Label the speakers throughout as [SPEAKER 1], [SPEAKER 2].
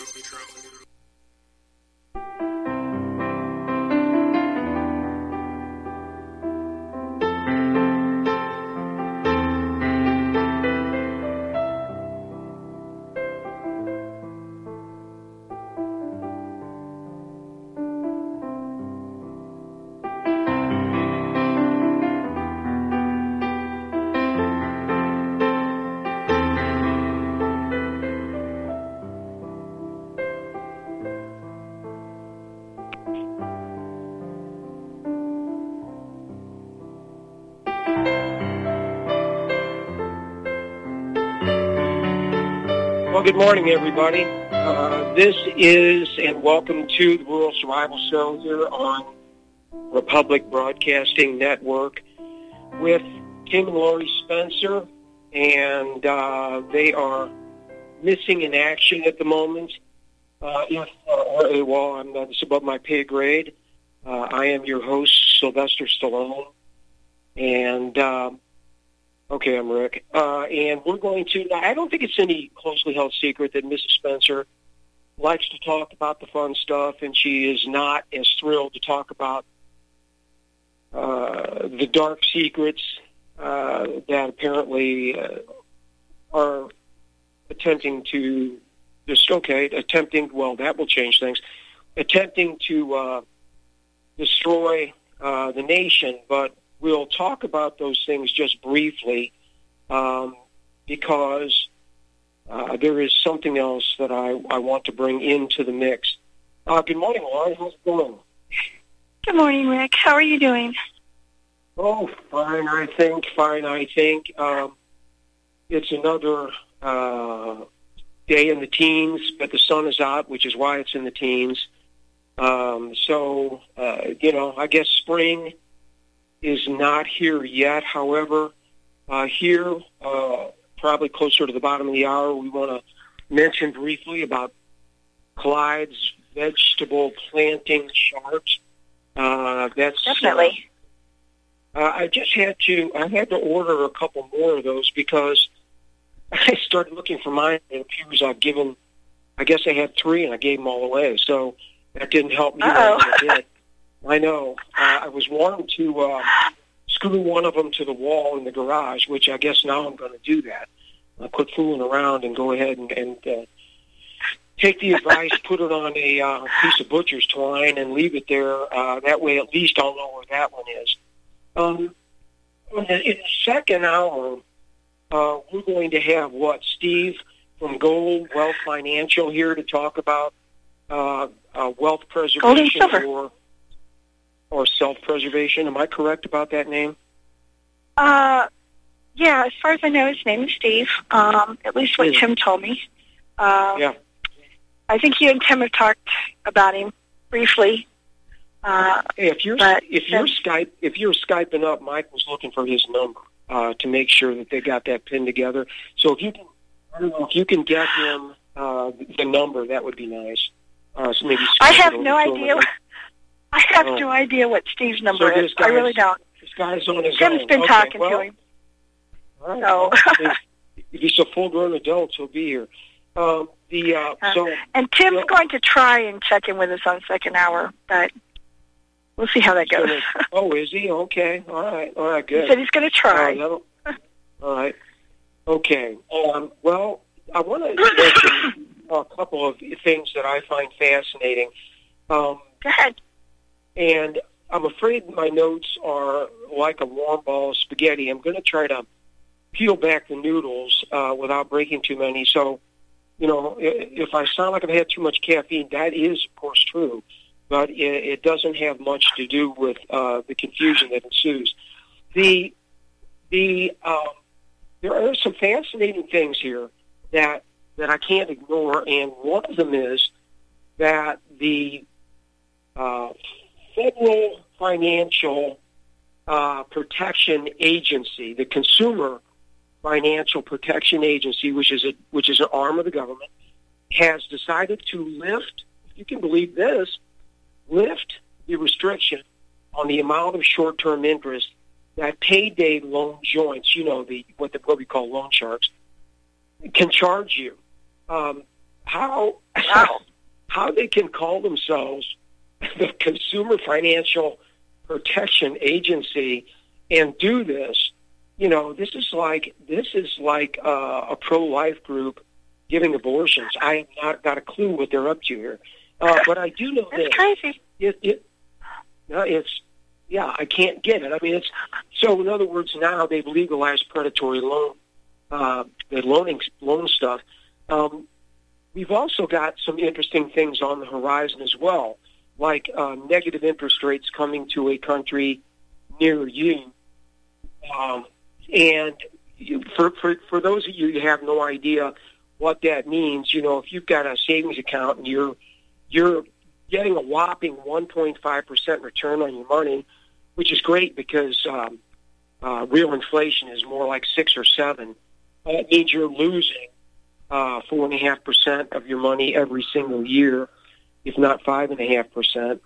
[SPEAKER 1] Well, good morning, everybody. This is, and welcome to the Rural Survival Show here on Republic Broadcasting Network with Tim and Lori Spencer, and they are missing in action at the moment. Or AWOL, it's above my pay grade. I am your host, Sylvester Stallone, and okay, I'm Rick. And we're going to, I don't think it's any closely held secret that Mrs. Spencer likes to talk about the fun stuff, and she is not as thrilled to talk about the dark secrets that apparently are attempting, well, that will change things, attempting to destroy the nation, but we'll talk about those things just briefly because there is something else that I want to bring into the mix. Good morning, Lauren. How's it going?
[SPEAKER 2] Good morning, Rick. How are you doing?
[SPEAKER 1] Oh, fine, I think. It's another day in the teens, but the sun is out, which is why it's in the teens. I guess spring is not here yet. However, here, probably closer to the bottom of the hour, we want to mention briefly about Clyde's vegetable planting chart. That's
[SPEAKER 2] definitely.
[SPEAKER 1] I had to order a couple more of those because I started looking for mine. It appears I guess I had 3 and I gave them all away. So that didn't help me. I know. I was wanting to screw one of them to the wall in the garage, which I guess now I'm going to do that. I'll quit fooling around and go ahead and take the advice, put it on a piece of butcher's twine, and leave it there. That way, at least I'll know where that one is. In the second hour, we're going to have Steve from Gold Wealth Financial here to talk about wealth preservation or self-preservation. Am I correct about that name?
[SPEAKER 2] Yeah, as far as I know, his name is Steve. At least what Tim told me.
[SPEAKER 1] Yeah.
[SPEAKER 2] I think you and Tim have talked about him briefly.
[SPEAKER 1] Hey, if you're Skyping up, Mike was looking for his number to make sure that they got that pinned together. So if you can get him the number, that would be nice. So maybe
[SPEAKER 2] I have no idea. I have no idea what Steve's number is. I really don't.
[SPEAKER 1] This guy's on his
[SPEAKER 2] Tim's
[SPEAKER 1] own.
[SPEAKER 2] been talking to him.
[SPEAKER 1] All right.
[SPEAKER 2] So.
[SPEAKER 1] If he's a full-grown adult, he'll be here. And
[SPEAKER 2] Tim's going to try and check in with us on second hour, but we'll see how that goes.
[SPEAKER 1] Is he? Okay. All right, good.
[SPEAKER 2] He said he's going to try.
[SPEAKER 1] All right. Okay. Well, I want to mention a couple of things that I find fascinating.
[SPEAKER 2] Go ahead.
[SPEAKER 1] And I'm afraid my notes are like a warm ball of spaghetti. I'm going to try to peel back the noodles without breaking too many. So, if I sound like I've had too much caffeine, that is, of course, true. But it doesn't have much to do with the confusion that ensues. There are some fascinating things here that I can't ignore, and one of them is that the Federal Financial Protection Agency, the Consumer Financial Protection Agency, which is an arm of the government, has decided to lift, if you can believe this, the restriction on the amount of short-term interest that payday loan joints, what we call loan sharks, can charge you. How
[SPEAKER 2] Wow.
[SPEAKER 1] how they can call themselves the Consumer Financial Protection Agency and do this. You know, this is like a pro-life group giving abortions. I have not got a clue what they're up to here, but I do know
[SPEAKER 2] That's crazy.
[SPEAKER 1] I can't get it. I mean, it's so. In other words, now they've legalized predatory loan, the loan stuff. We've also got some interesting things on the horizon as well, like negative interest rates coming to a country near you. And for those of you who have no idea what that means, you know, if you've got a savings account and you're getting a whopping 1.5% return on your money, which is great because real inflation is more like 6 or 7. It means you're losing 4.5% of your money every single year, if not 5.5%.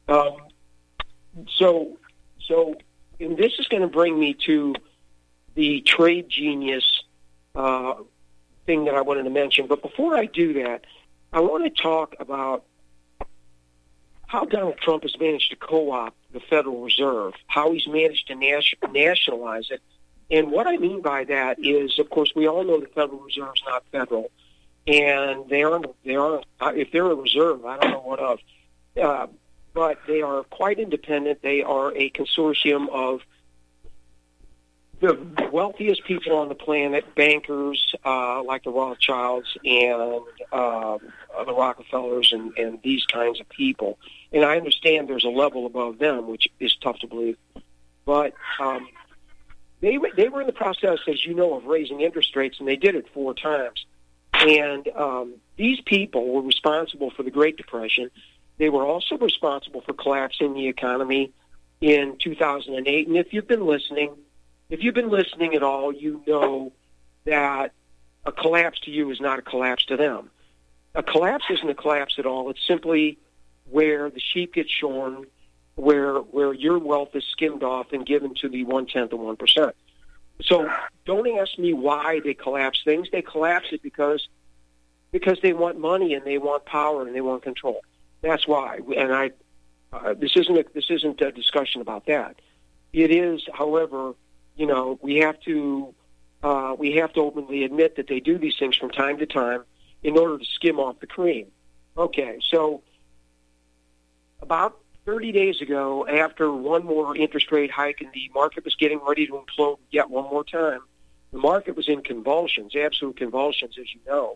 [SPEAKER 1] So, and this is going to bring me to the trade genius thing that I wanted to mention. But before I do that, I want to talk about how Donald Trump has managed to co-opt the Federal Reserve, how he's managed to nationalize it. And what I mean by that is, of course, we all know the Federal Reserve is not federal, and they aren't. If they're a reserve, I don't know what of. But they are quite independent. They are a consortium of the wealthiest people on the planet, bankers like the Rothschilds and the Rockefellers and these kinds of people. And I understand there's a level above them, which is tough to believe. But they were in the process, as you know, of raising interest rates, and they did it 4 times. And these people were responsible for the Great Depression. They were also responsible for collapsing the economy in 2008. And if you've been listening at all, you know that a collapse to you is not a collapse to them. A collapse isn't a collapse at all. It's simply where the sheep get shorn, where your wealth is skimmed off and given to the 1/10 of 1%. So don't ask me why they collapse things. They collapse it because they want money and they want power and they want control. That's why. And this isn't a discussion about that. It is, however, you know, we have to openly admit that they do these things from time to time in order to skim off the cream. Okay, so about 30 days ago, after one more interest rate hike and the market was getting ready to implode yet one more time, the market was in convulsions, absolute convulsions, as you know.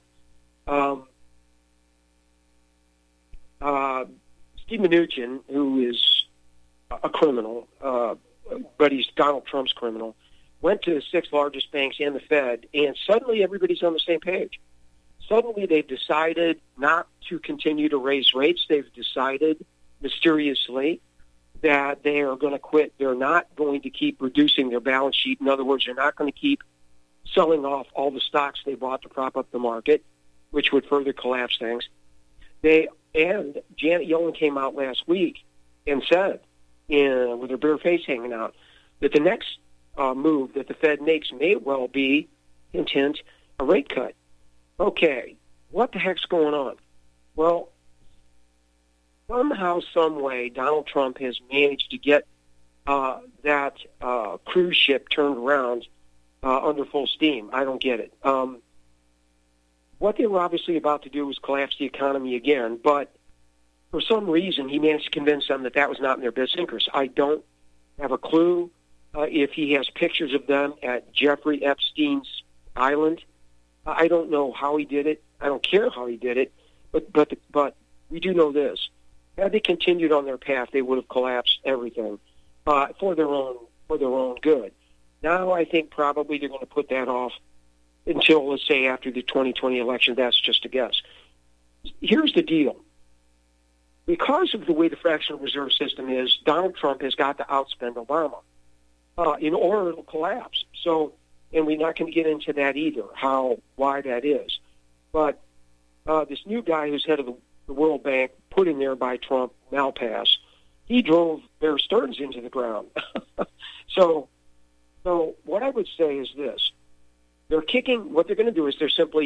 [SPEAKER 1] Steve Mnuchin, who is a criminal, but he's Donald Trump's criminal, went to the 6 largest banks and the Fed, and suddenly everybody's on the same page. Suddenly they've decided not to continue to raise rates. They've decided mysteriously that they are going to quit. They're not going to keep reducing their balance sheet. In other words, they're not going to keep selling off all the stocks they bought to prop up the market, which would further collapse things. And Janet Yellen came out last week and said, with her bare face hanging out, that the next move that the Fed makes may well be, hint, hint, a rate cut. Okay, what the heck's going on? Well, somehow, some way, Donald Trump has managed to get that cruise ship turned around under full steam. I don't get it. What they were obviously about to do was collapse the economy again, but for some reason he managed to convince them that that was not in their best interest. I don't have a clue if he has pictures of them at Jeffrey Epstein's island. I don't know how he did it. I don't care how he did it, but we do know this. Had they continued on their path, they would have collapsed everything for their own good. Now I think probably they're going to put that off until, let's say, after the 2020 election. That's just a guess. Here's the deal. Because of the way the fractional reserve system is, Donald Trump has got to outspend Obama in order to collapse. So, and we're not going to get into that either, why that is. But this new guy who's head of the World Bank, put in there by Trump, Malpass, he drove Bear Stearns into the ground. So what I would say is this. What they're going to do is they're simply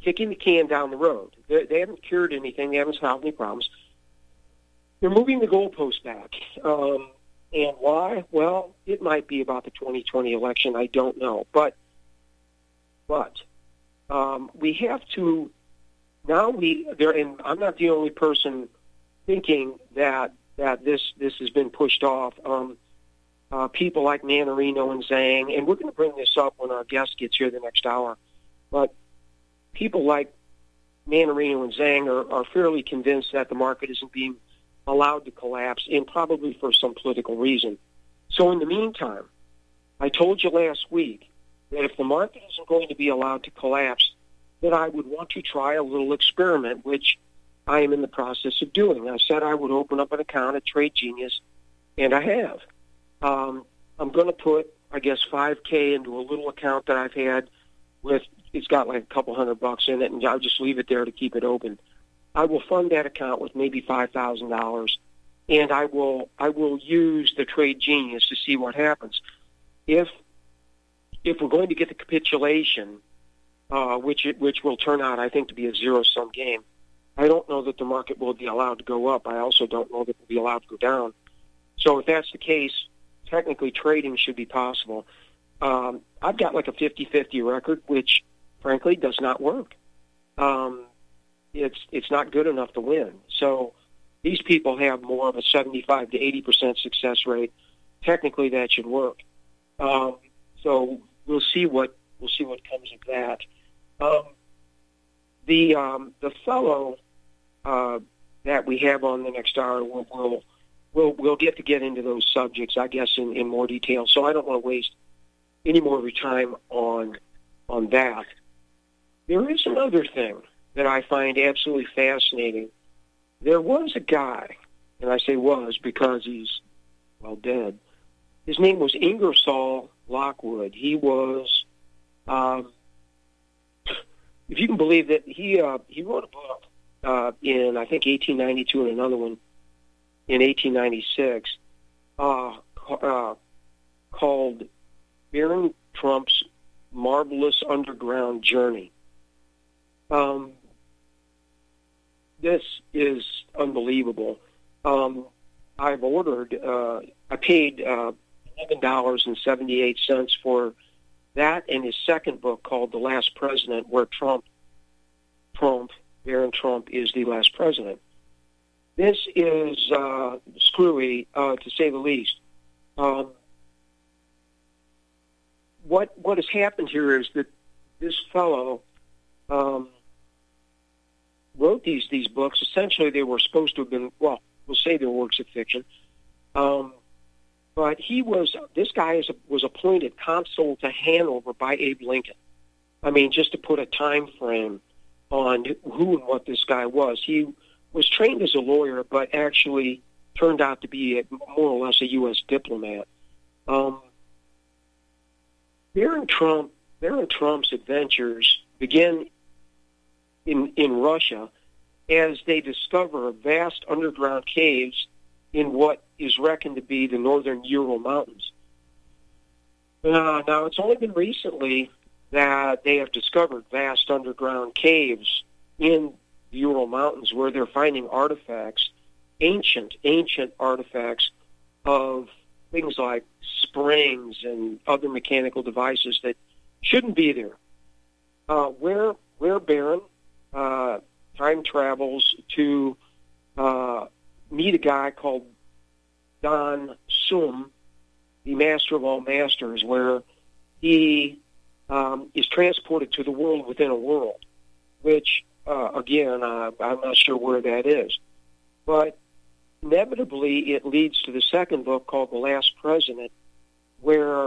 [SPEAKER 1] kicking the can down the road. They haven't cured anything. They haven't solved any problems. They're moving the goalposts back. And why? Well, it might be about the 2020 election. I don't know. But we have to, and I'm not the only person thinking that this has been pushed off. People like Mannarino and Zhang, and we're going to bring this up when our guest gets here the next hour, but people like Mannarino and Zhang are fairly convinced that the market isn't being allowed to collapse, and probably for some political reason. So in the meantime, I told you last week that if the market isn't going to be allowed to collapse, that I would want to try a little experiment, which I am in the process of doing. I said I would open up an account at Trade Genius, and I have. I'm going to put, I guess, $5,000 into a little account that I've had it's got like a couple $100 in it, and I'll just leave it there to keep it open. I will fund that account with maybe $5,000, and I will use the Trade Genius to see what happens. If we're going to get the capitulation, which will turn out, I think, to be a zero-sum game, I don't know that the market will be allowed to go up. I also don't know that it will be allowed to go down. So if that's the case, technically trading should be possible. I've got like a 50-50 record, which, frankly, does not work. It's not good enough to win. So these people have more of a 75 to 80% success rate. Technically, that should work. So we'll see what comes of that. The fellow that we have on the next hour we'll get into those subjects, I guess, in more detail. So I don't want to waste any more of your time on that. There is another thing that I find absolutely fascinating. There was a guy, and I say was because he's, well, dead. His name was Ingersoll Lockwood. He was, if you can believe that, he wrote a book in, I think, 1892 and another one in 1896 called Baron Trump's Marvelous Underground Journey. This is unbelievable. I've ordered, I paid $11.78 for that and his second book called The Last President, where Baron Trump is the last president. This is screwy, to say the least. What has happened here is that this fellow wrote these books. Essentially, they were supposed to have been, well, we'll say they were works of fiction. But this guy was appointed consul to Hanover by Abe Lincoln. I mean, just to put a time frame on who and what this guy was. He was trained as a lawyer, but actually turned out to be more or less a U.S. diplomat. Baron Trump's adventures begin in Russia as they discover vast underground caves in what is reckoned to be the northern Ural Mountains. Now, it's only been recently that they have discovered vast underground caves in the Ural Mountains where they're finding artifacts, ancient artifacts of things like springs and other mechanical devices that shouldn't be there. Where Baron time travels to meet a guy called Don Sum, the master of all masters, where he is transported to the world within a world, which, again, I'm not sure where that is. But inevitably, it leads to the second book called The Last President, where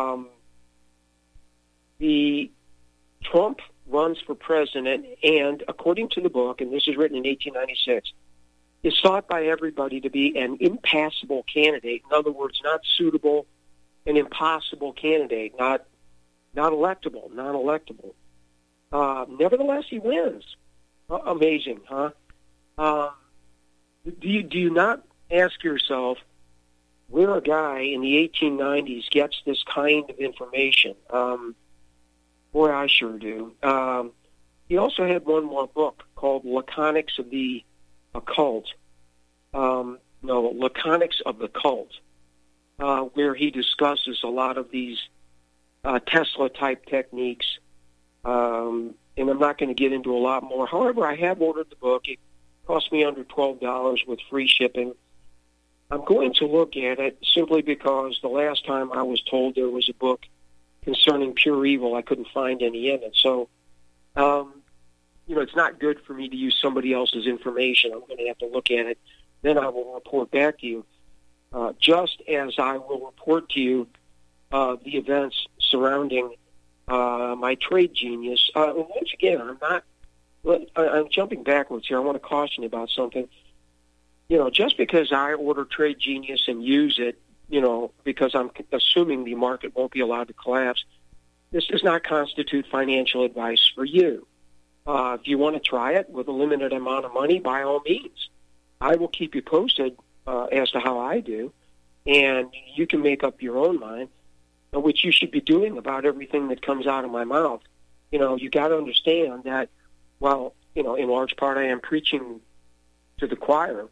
[SPEAKER 1] the Trump runs for president, and according to the book, and this is written in 1896, is thought by everybody to be an impassable candidate. In other words, not suitable, an impossible candidate, not electable, non-electable. Nevertheless, he wins. Amazing, huh? Do you not ask yourself where a guy in the 1890s gets this kind of information? Boy, I sure do. He also had one more book called Laconics of the Occult. Laconics of the Cult, where he discusses a lot of these Tesla-type techniques. And I'm not going to get into a lot more. However, I have ordered the book. It cost me under $12 with free shipping. I'm going to look at it simply because the last time I was told there was a book concerning pure evil, I couldn't find any in it. So, it's not good for me to use somebody else's information. I'm going to have to look at it. Then I will report back to you. Just as I will report to you the events surrounding my trade genius. Once again, I'm jumping backwards here. I want to caution you about something. Just because I order Trade Genius and use it, because I'm assuming the market won't be allowed to collapse, this does not constitute financial advice for you. If you want to try it with a limited amount of money, by all means. I will keep you posted as to how I do, and you can make up your own mind, which you should be doing about everything that comes out of my mouth. You got to understand that, in large part I am preaching to the choir.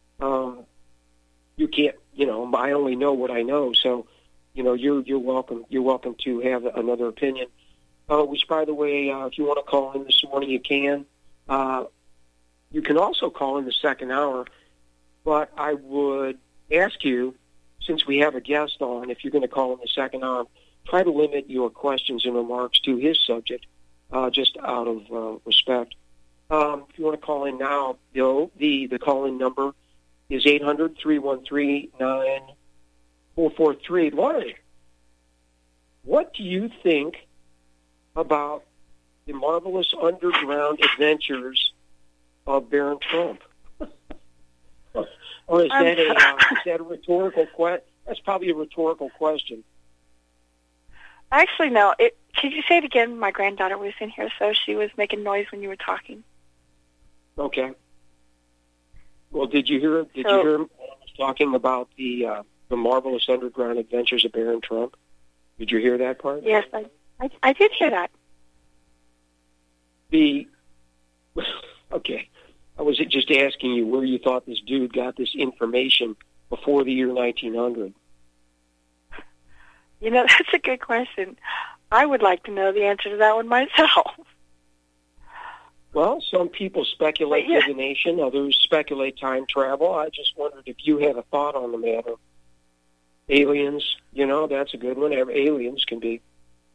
[SPEAKER 1] You can't, I only know what I know, so, you're welcome. You're welcome to have another opinion. Which, by the way, if you want to call in this morning, you can. You can also call in the second hour, but I would ask you, since we have a guest on, if you're going to call in the second hour, try to limit your questions and remarks to his subject, just out of respect. If you want to call in now, the call-in number is 800-313-9443. Laurie, what do you think about the marvelous underground adventures of Baron Trump? Or is that a rhetorical question? That's probably a rhetorical question.
[SPEAKER 2] Actually, no. Could you say it again? My granddaughter was in here, so she was making noise when you were talking.
[SPEAKER 1] Okay. Well, did you hear when I was talking about the marvelous underground adventures of Baron Trump? Did you hear that part?
[SPEAKER 2] Yes, I did hear that.
[SPEAKER 1] Okay. I was just asking you where you thought this dude got this information before the year 1900.
[SPEAKER 2] That's a good question. I would like to know the answer to that one myself.
[SPEAKER 1] Well, some people speculate divination, others speculate time travel. I just wondered if you had a thought on the matter. Aliens, that's a good one. Aliens can be.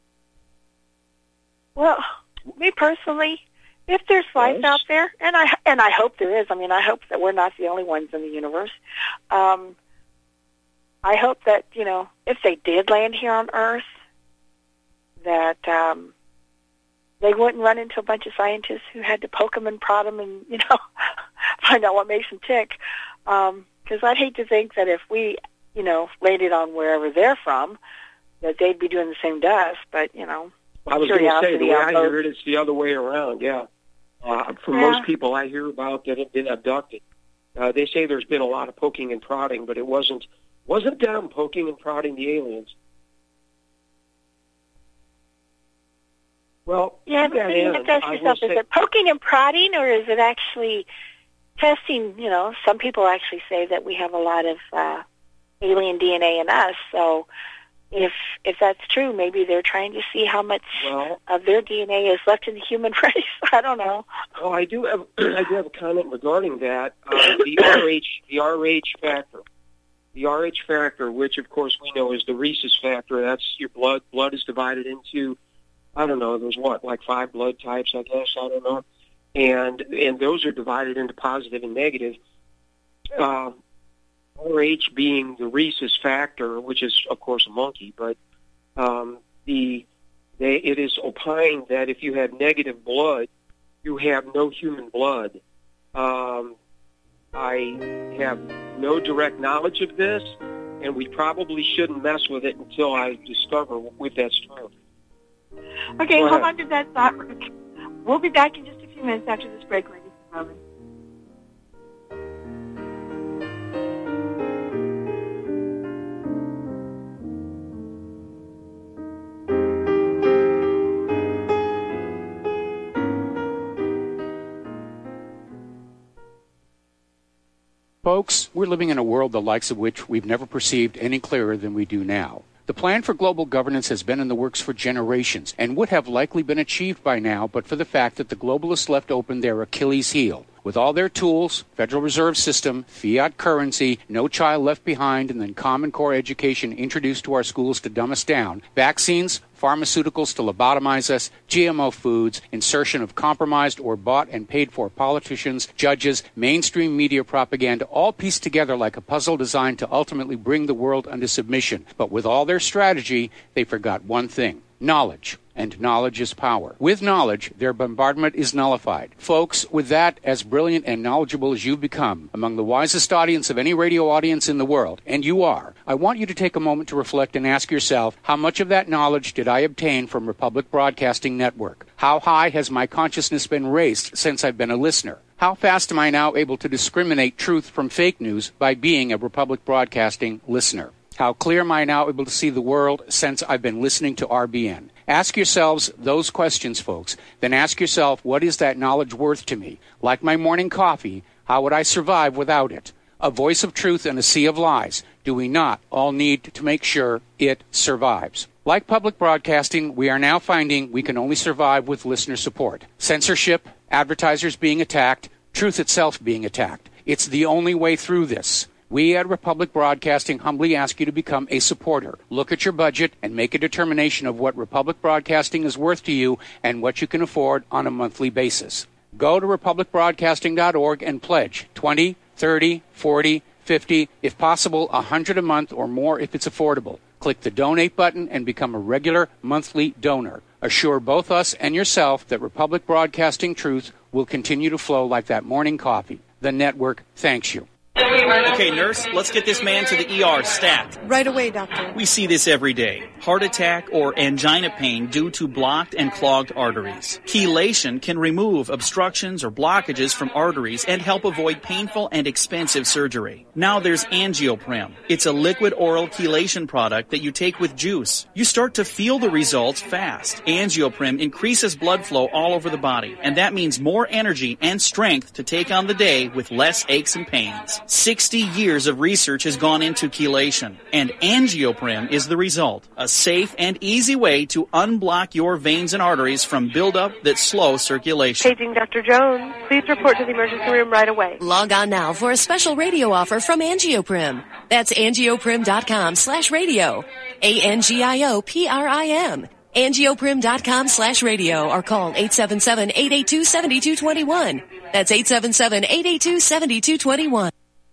[SPEAKER 2] Well, me personally, if there's life out there, and I hope there is. I mean, I hope that we're not the only ones in the universe. I hope that, if they did land here on Earth, that they wouldn't run into a bunch of scientists who had to poke them and prod them and, find out what makes them tick. Because I'd hate to think that if we, landed on wherever they're from, that they'd be doing the same to us. But,
[SPEAKER 1] I was going to say, the way I hear it, it's the other way around, yeah. Most people I hear about that have been abducted, they say there's been a lot of poking and prodding, but it wasn't them poking and prodding the aliens. Well,
[SPEAKER 2] yeah, but you have to ask yourself, is it poking and prodding, or is it actually testing? Some people actually say that we have a lot of alien DNA in us, so if that's true, maybe they're trying to see how much of their DNA is left in the human race. I don't know.
[SPEAKER 1] Well, I do have a comment regarding that. The RH factor. The RH factor, which of course we know is the rhesus factor. That's your blood. Blood is divided into, I don't know, there's like 5 blood types, I guess, I don't know. And those are divided into positive and negative. RH being the rhesus factor, which is, of course, a monkey, but it is opined that if you have negative blood, you have no human blood. I have no direct knowledge of this, and we probably shouldn't mess with it until I discover if that's true.
[SPEAKER 2] Okay, hold on to that thought. We'll be back in just a few minutes after this break, ladies and gentlemen.
[SPEAKER 3] Folks, we're living in a world the likes of which we've never perceived any clearer than we do now. The plan for global governance has been in the works for generations and would have likely been achieved by now but for the fact that the globalists left open their Achilles heel. With all their tools, Federal Reserve System, fiat currency, no child left behind, and then Common Core education introduced to our schools to dumb us down, vaccines, pharmaceuticals to lobotomize us, GMO foods, insertion of compromised or bought and paid for politicians, judges, mainstream media propaganda, all pieced together like a puzzle designed to ultimately bring the world under submission. But with all their strategy, they forgot one thing: knowledge. And knowledge is power. With knowledge, their bombardment is nullified. Folks, with that, as brilliant and knowledgeable as you've become, among the wisest audience of any radio audience in the world, and you are, I want you to take a moment to reflect and ask yourself, how much of that knowledge did I obtain from Republic Broadcasting Network? How high has my consciousness been raised since I've been a listener? How fast am I now able to discriminate truth from fake news by being a Republic Broadcasting listener? How clear am I now able to see the world since I've been listening to RBN? Ask yourselves those questions, folks. Then ask yourself, what is that knowledge worth to me? Like my morning coffee, how would I survive without it? A voice of truth in a sea of lies. Do we not all need to make sure it survives? Like public broadcasting, we are now finding we can only survive with listener support. Censorship, advertisers being attacked, truth itself being attacked. It's the only way through this. We at Republic Broadcasting humbly ask you to become a supporter. Look at your budget and make a determination of what Republic Broadcasting is worth to you and what you can afford on a monthly basis. Go to republicbroadcasting.org and pledge $20, $30, $40, $50, if possible, $100 a month or more if it's affordable. Click the donate button and become a regular monthly donor. Assure both us and yourself that Republic Broadcasting truth will continue to flow like that morning coffee. The network thanks you.
[SPEAKER 4] Okay, nurse, let's get this man to the ER stat.
[SPEAKER 5] Right away, doctor.
[SPEAKER 4] We see this every day. Heart attack or angina pain due to blocked and clogged arteries. Chelation can remove obstructions or blockages from arteries and help avoid painful and expensive surgery. Now there's Angioprim. It's a liquid oral chelation product that you take with juice. You start to feel the results fast. Angioprim increases blood flow all over the body, and that means more energy and strength to take on the day with less aches and pains. 60 years of research has gone into chelation, and Angioprim is the result. A safe and easy way to unblock your veins and arteries from buildup that slow circulation.
[SPEAKER 5] Paging Dr. Jones. Please report to the emergency room right away.
[SPEAKER 6] Log on now for a special radio offer from Angioprim. That's angioprim.com/radio. ANGIOPRIM. Angioprim.com/radio or call 877-882-7221. That's 877-882-7221.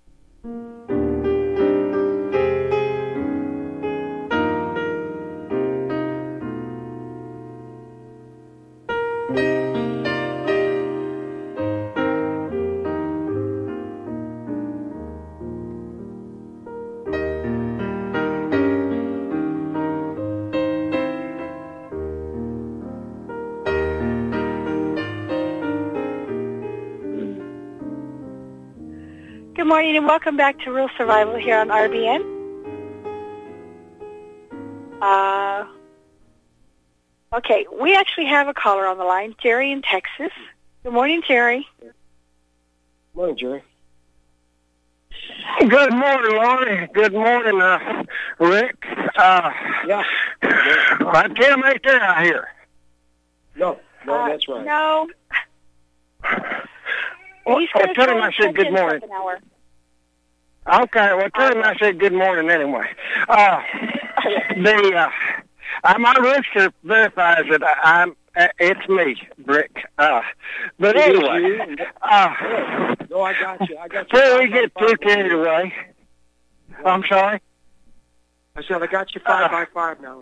[SPEAKER 2] Good morning and welcome back to Real Survival here on RBN. Okay, we actually have a caller on the line, Jerry in Texas. Good morning, Jerry.
[SPEAKER 1] Good morning, Jerry.
[SPEAKER 7] Good morning, Lonnie. Good morning, Rick.
[SPEAKER 1] Yeah.
[SPEAKER 7] I can't make that out here.
[SPEAKER 1] No, that's right.
[SPEAKER 2] No.
[SPEAKER 7] Well, tell him I said good morning. Okay, well, tell him I said good morning anyway. My rooster verifies that it's me, Rick. But anyway,
[SPEAKER 1] no, I got you.
[SPEAKER 7] Before we get too carried away, I'm sorry.
[SPEAKER 1] I said I got you 5 by 5 now.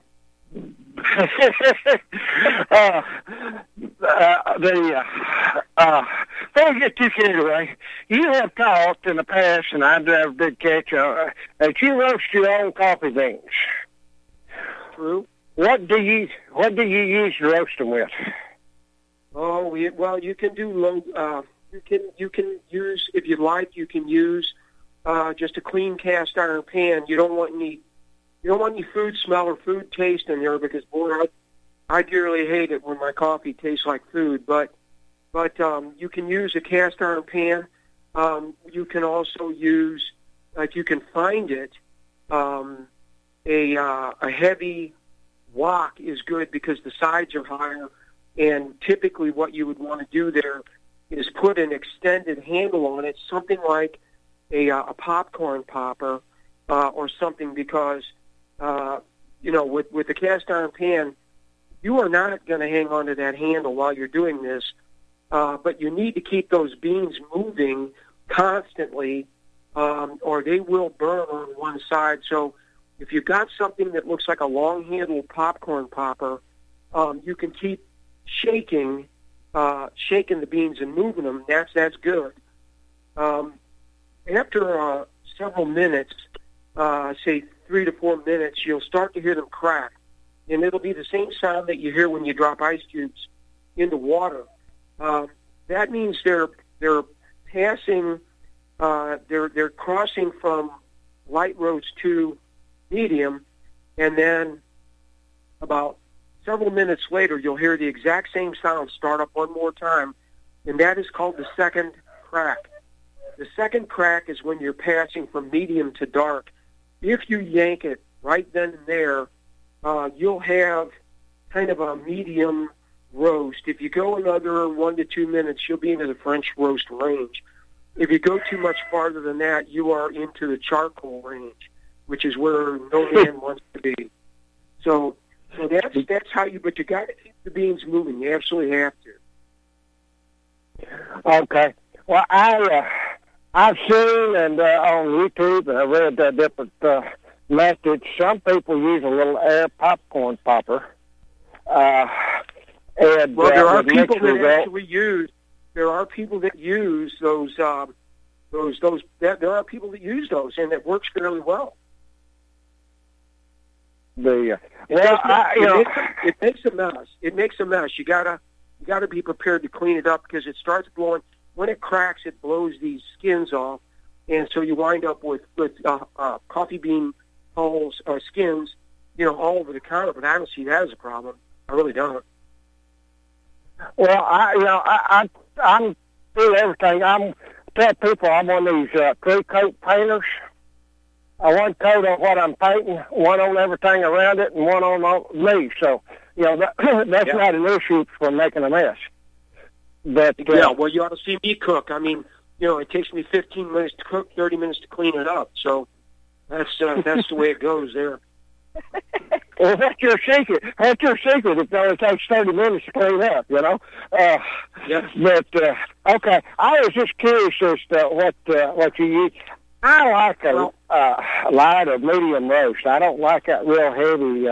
[SPEAKER 7] Before we get too carried away, you have talked in the past, and I never did catch that you roast your own coffee beans.
[SPEAKER 1] True.
[SPEAKER 7] What do you use to roast them with?
[SPEAKER 1] Oh, well, you can do low. You can use, if you like, you can use just a clean cast iron pan. You don't want any food smell or food taste in there because, boy, I dearly hate it when my coffee tastes like food. But you can use a cast iron pan. You can also use, if you can find it, a heavy wok is good because the sides are higher, and typically what you would want to do there is put an extended handle on it, something like a popcorn popper or something, because with the cast iron pan, you are not going to hang on to that handle while you're doing this, but you need to keep those beans moving constantly, or they will burn on one side. So if you've got something that looks like a long-handled popcorn popper, you can keep shaking the beans and moving them. That's good. After several minutes, say 3 to 4 minutes, you'll start to hear them crack, and it'll be the same sound that you hear when you drop ice cubes into water. That means they're passing, they're crossing from light roast to medium, and then about several minutes later, you'll hear the exact same sound start up one more time, and that is called the second crack. The second crack is when you're passing from medium to dark. If you yank it right then and there, you'll have kind of a medium roast. If you go another 1 to 2 minutes, you'll be into the French roast range. If you go too much farther than that, you are into the charcoal range, which is where no man wants to be. So that's how but you got to keep the beans moving. You absolutely have to.
[SPEAKER 7] Okay. Well, I've seen and on YouTube, and I read different methods. Some people use a little air popcorn popper. And
[SPEAKER 1] there are people that actually use. There are people that use those. There are people that use those, and it works fairly well.
[SPEAKER 7] It
[SPEAKER 1] makes a mess. It makes a mess. You gotta be prepared to clean it up because it starts blowing. When it cracks, it blows these skins off, and so you wind up with coffee bean hulls or skins, all over the counter. But I don't see that as a problem. I really don't.
[SPEAKER 7] Well, I'm through everything. I tell people I'm one of these 3-coat painters. One coat on what I'm painting, one on everything around it, and one on me. So, that's not an issue for making a mess. But
[SPEAKER 1] well, you ought to see me cook. I mean, it takes me 15 minutes to cook, 30 minutes to clean it up. So that's the way it goes there.
[SPEAKER 7] Well, that's your secret. That's your secret. It only takes 30 minutes to clean up,
[SPEAKER 1] Yes.
[SPEAKER 7] But okay, I was just curious as to what you use. I like a light or medium roast. I don't like that real heavy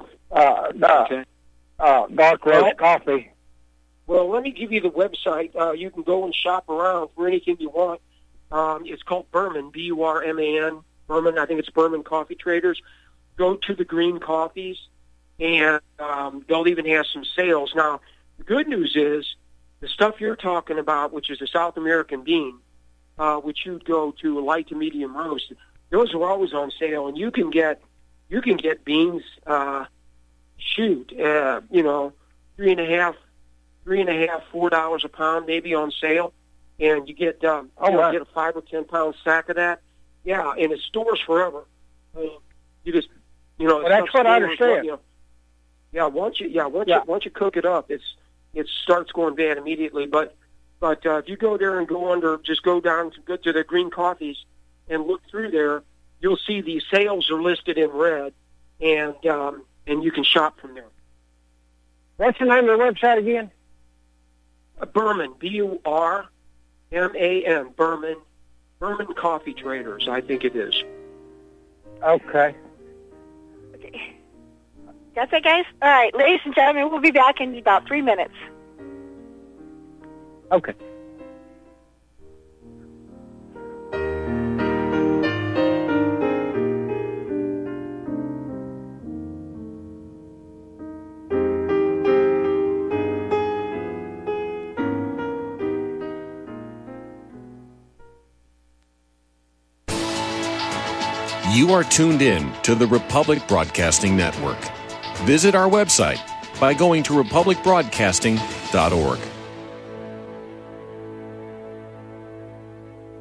[SPEAKER 7] dark roast coffee.
[SPEAKER 1] Well, let me give you the website. You can go and shop around for anything you want. It's called Berman, B-U-R-M-A-N. Berman, I think it's Berman Coffee Traders. Go to the green coffees, and they'll even have some sales. Now, the good news is the stuff you're talking about, which is a South American bean, which you'd go to a light to medium roast, those are always on sale, and you can get beans, $3.50, $4 a pound, maybe on sale, and you get get a 5 or 10 pound sack of that. Yeah, and it stores forever. You just
[SPEAKER 7] well, that's what I understand.
[SPEAKER 1] Once you cook it up, it starts going bad immediately. But if you go there and go down to the green coffees and look through there, you'll see the sales are listed in red, and you can shop from there.
[SPEAKER 7] What's the name of the website again?
[SPEAKER 1] Berman, B-U-R-M-A-N, Berman Coffee Traders, I think it is.
[SPEAKER 7] Okay.
[SPEAKER 2] That's it, guys? All right, ladies and gentlemen, we'll be back in about 3 minutes.
[SPEAKER 7] Okay.
[SPEAKER 8] You are tuned in to the Republic Broadcasting Network. Visit our website by going to republicbroadcasting.org.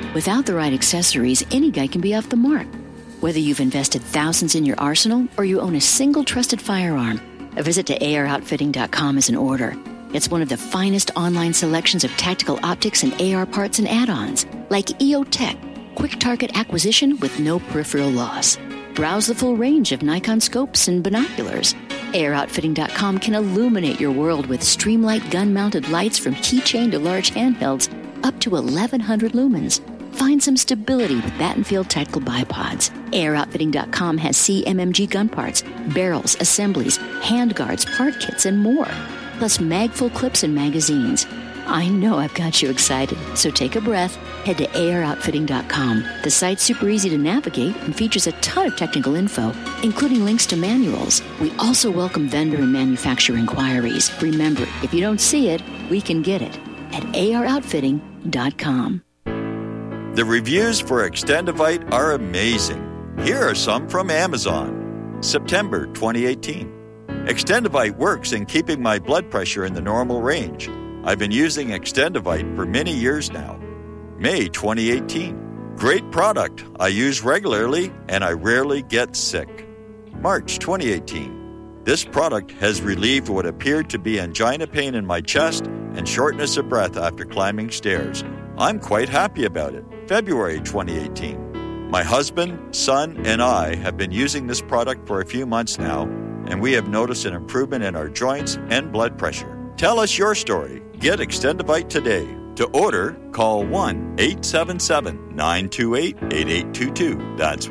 [SPEAKER 9] Without the right accessories, any guy can be off the mark. Whether you've invested thousands in your arsenal or you own a single trusted firearm, a visit to AROutfitting.com is in order. It's one of the finest online selections of tactical optics and AR parts and add-ons, like EOTech, quick target acquisition with no peripheral loss. Browse the full range of Nikon scopes and binoculars. AROutfitting.com can illuminate your world with Streamlight gun-mounted lights from keychain to large handhelds up to 1,100 lumens. Find some stability with Battenfield Tactical Bipods. AirOutfitting.com has CMMG gun parts, barrels, assemblies, handguards, part kits, and more. Plus mag-full clips and magazines. I know I've got you excited, so take a breath. Head to AirOutfitting.com. The site's super easy to navigate and features a ton of technical info, including links to manuals. We also welcome vendor and manufacturer inquiries. Remember, if you don't see it, we can get it at AirOutfitting.com.
[SPEAKER 10] The reviews for Extendivite are amazing. Here are some from Amazon. September 2018. Extendivite works in keeping my blood pressure in the normal range. I've been using Extendivite for many years now. May 2018. Great product. I use regularly and I rarely get sick. March 2018. This product has relieved what appeared to be angina pain in my chest and shortness of breath after climbing stairs. I'm quite happy about it. February 2018. My husband, son, and I have been using this product for a few months now, and we have noticed an improvement in our joints and blood pressure. Tell us your story. Get Extendivite today. To order, call 1-877-928-8822. That's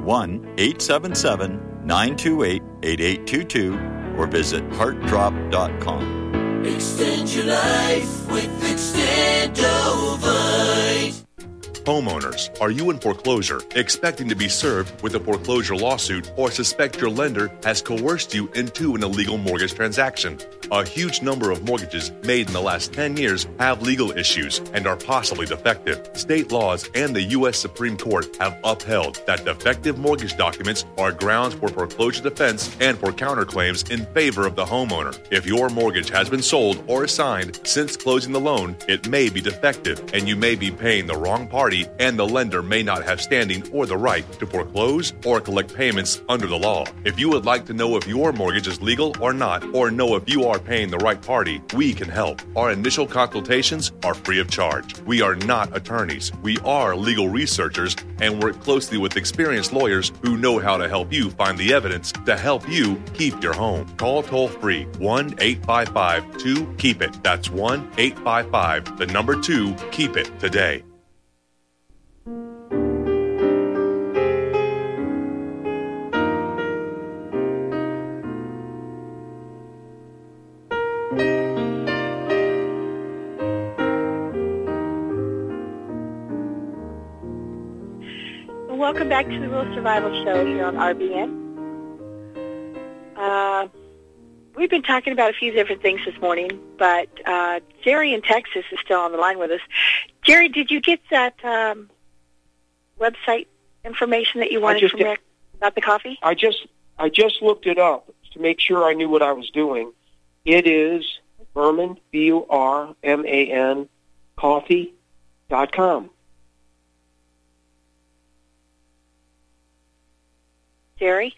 [SPEAKER 10] 1-877-928-8822 or visit heartdrop.com.
[SPEAKER 11] Extend your life with Extendovite.
[SPEAKER 12] Homeowners, are you in foreclosure, expecting to be served with a foreclosure lawsuit, or suspect your lender has coerced you into an illegal mortgage transaction? A huge number of mortgages made in the last 10 years have legal issues and are possibly defective. State laws and the U.S. Supreme Court have upheld that defective mortgage documents are grounds for foreclosure defense and for counterclaims in favor of the homeowner. If your mortgage has been sold or assigned since closing the loan, it may be defective, and you may be paying the wrong party, and the lender may not have standing or the right to foreclose or collect payments under the law. If you would like to know if your mortgage is legal or not, or know if you are paying the right party, we can help. Our initial consultations are free of charge. We are not attorneys. We are legal researchers and work closely with experienced lawyers who know how to help you find the evidence to help you keep your home. Call toll-free 1-855-2-KEEP-IT. That's 1-855-2-KEEP-IT today.
[SPEAKER 2] Welcome back to the Real Survival Show here on RBN. We've been talking about a few different things this morning, but Jerry in Texas is still on the line with us. Jerry, did you get that website information that you wanted from Rick about the coffee?
[SPEAKER 1] I just looked it up to make sure I knew what I was doing. It is Burman, B-U-R-M-A-N, coffee.com.
[SPEAKER 2] Jerry?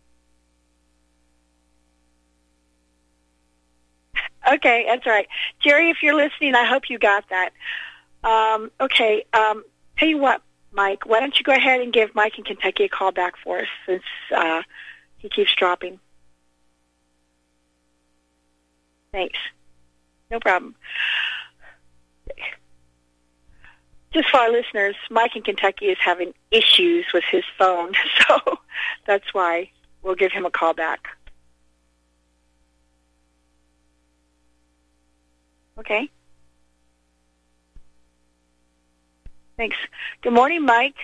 [SPEAKER 2] Okay, that's right. Jerry, if you're listening, I hope you got that. Okay, tell you what, Mike, why don't you go ahead and give Mike in Kentucky a call back for us since he keeps dropping. Thanks. No problem. Just for our listeners, Mike in Kentucky is having issues with his phone, so that's why we'll give him a call back. Okay. Thanks. Good morning, Mike.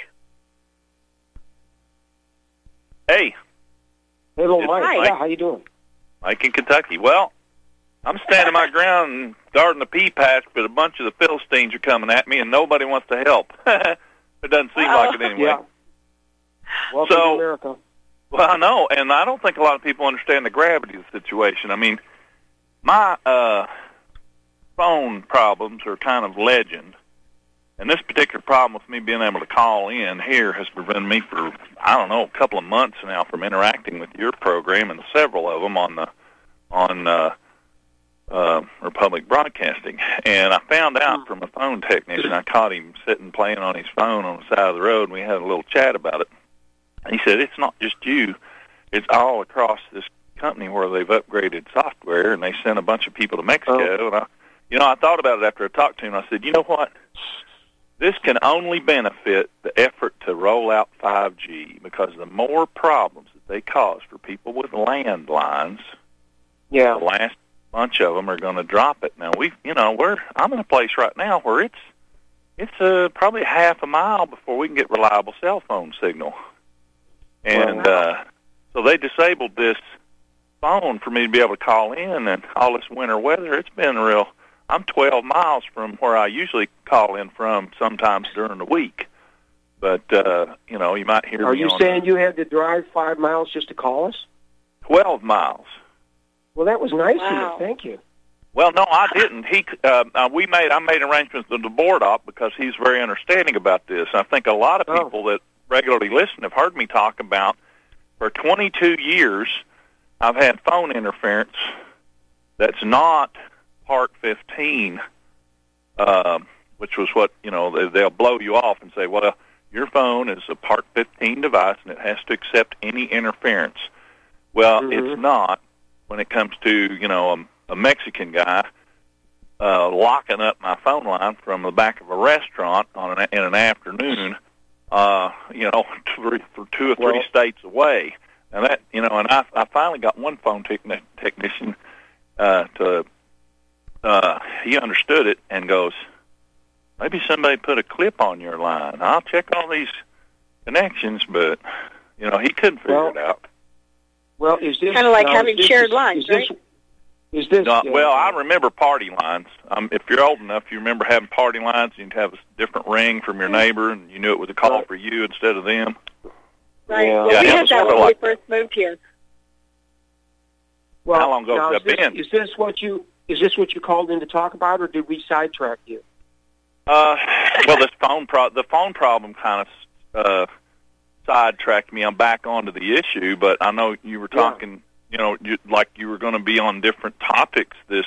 [SPEAKER 13] Hey.
[SPEAKER 1] Hello, Mike.
[SPEAKER 13] Hi.
[SPEAKER 1] Yeah, how you doing?
[SPEAKER 13] Mike in Kentucky. Well, I'm standing my ground and guarding the pea patch, but a bunch of the Philistines are coming at me, and nobody wants to help. It doesn't seem like it anyway.
[SPEAKER 1] Yeah. Welcome to America.
[SPEAKER 13] Well, I know, and I don't think a lot of people understand the gravity of the situation. I mean, my phone problems are kind of legend, And this particular problem with me being able to call in here has prevented me for, I don't know, a couple of months now from interacting with your program and several of them on Republic Broadcasting. And I found out from a phone technician, I caught him sitting playing on his phone on the side of the road, and we had a little chat about it. And he said, it's not just you, it's all across this company where they've upgraded software, and they sent a bunch of people to Mexico. And I thought about it after I talked to him. I said, you know what? This can only benefit the effort to roll out 5G, because the more problems that they cause for people with landlines, the last bunch of them are going to drop it. Now I'm in a place right now where it's probably half a mile before we can get reliable cell phone signal, and so they disabled this phone for me to be able to call in. And all this winter weather, it's been real. I'm 12 miles from where I usually call in from sometimes during the week. But, you might hear me.
[SPEAKER 1] Are you saying you had to drive 5 miles just to call us?
[SPEAKER 13] 12 miles.
[SPEAKER 1] Well, that was nice of you. Thank you.
[SPEAKER 13] Well, no, I didn't. I made arrangements with the board op because he's very understanding about this. I think a lot of people that regularly listen have heard me talk about, for 22 years, I've had phone interference that's not Part 15, which was what, they'll blow you off and say, well, your phone is a Part 15 device and it has to accept any interference. Well, it's not when it comes to, a Mexican guy locking up my phone line from the back of a restaurant in an afternoon, for 2 or 3 states away. And that, and I finally got one phone technician he understood it and goes, maybe somebody put a clip on your line. I'll check all these connections, but, he couldn't figure it out.
[SPEAKER 1] Well, is this
[SPEAKER 2] kind of like having shared lines, right?
[SPEAKER 1] Is this?
[SPEAKER 13] Well, I remember party lines. If you're old enough, you remember having party lines. You'd have a different ring from your neighbor, and you knew it was a call for you instead of them.
[SPEAKER 2] Right. Yeah. Well, we had that when we first moved here.
[SPEAKER 1] Well,
[SPEAKER 13] how long ago has that been?
[SPEAKER 1] Is this what you called in to talk about, or did we sidetrack you?
[SPEAKER 13] Well, the phone problem kind of sidetracked me. I'm back onto the issue, but I know you were talking. Like you were going to be on different topics this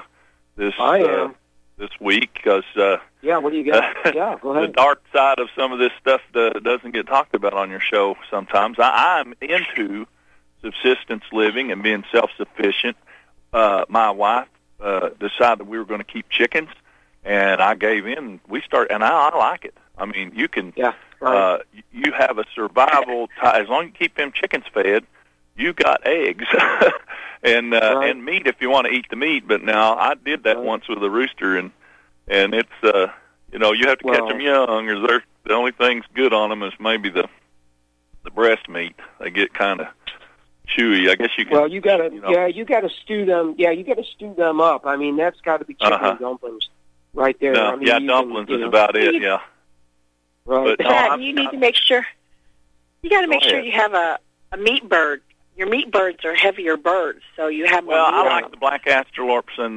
[SPEAKER 13] week, because
[SPEAKER 1] what do you got? Yeah, go ahead.
[SPEAKER 13] The dark side of some of this stuff doesn't get talked about on your show sometimes. I'm into subsistence living and being self-sufficient. My wife decided we were going to keep chickens, and I gave in. And I like it. I mean, you can. Yeah. Right. You have a survival as long as you keep them chickens fed. You got eggs and meat if you want to eat the meat. But now I did that once with a rooster, and it's you have to catch them young, or they're the only thing's good on them is maybe the breast meat. They get kind of chewy. I guess you can.
[SPEAKER 1] Well, you gotta stew them. Yeah, you gotta stew them up. I mean, that's got to be chicken dumplings right there.
[SPEAKER 13] No,
[SPEAKER 1] I mean,
[SPEAKER 13] dumplings is about it. Yeah.
[SPEAKER 1] Right.
[SPEAKER 2] But you need to make sure. You got to make sure you have a meat bird. Your meat birds are heavier birds, so you have more.
[SPEAKER 13] Well, I like the black astrolorps and